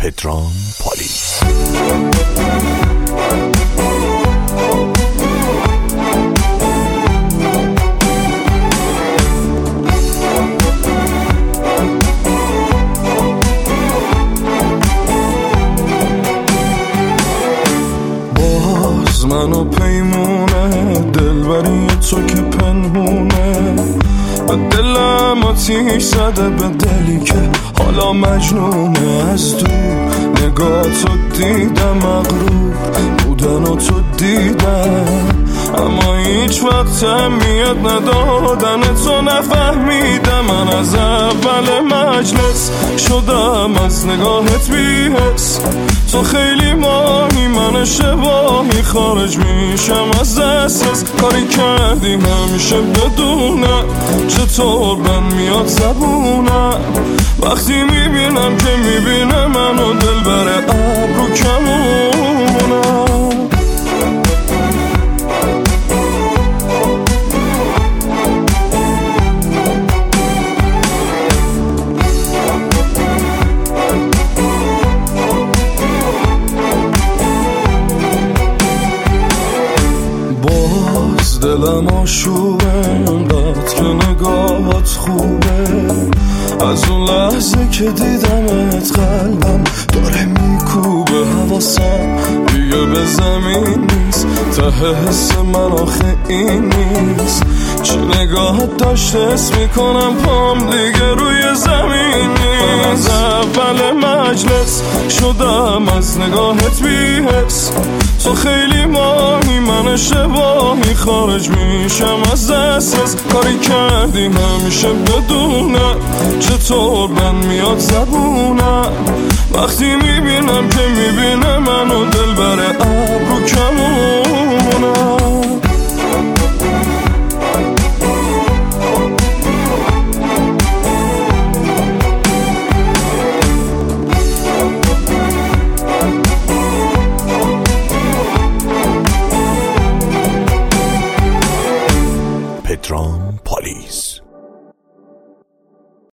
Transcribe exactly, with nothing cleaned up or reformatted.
پدرام پالی. باز منو پیمونه دلبری تو که پنهونه، به دلم آتیش زده، به دلی که حالا مجنونه. از دور نگاه تو دیدم، مغرور بودن و تو دیدم، اما هیچ وقت اهمیت ندادن تو نفهمیدم. من از اول مجلس شدم از نگاهت بی‌حس، تو خیلی ماهی من اشتباهی، خارج میشم از دسترس. کاری کردیم همیشه بدونم چطور بند میاد زبونم، وقتی میبینم که میبینه منو دل بره ابرو کمونم. دلم آشوبه انقدر که نگاهات خوبه، از اون لحظه که دیدمت قلبم داره میکوبه. حواسم دیگه به زمین نیست، ته حس من آخه این نیست. چه نگاهت داشته حس میکنم پام دیگه روی زمین نیست. از اول مجلس شدم از نگاهت بی‌حس، تو خیلی ماهی من اشتباهی، خارج میشم از دسترس. کاری کردیم همیشه بدونم چطور بند میاد زبونم، وقتی میبینم که میبینه منو دل بره ابرو کمونم. پدرام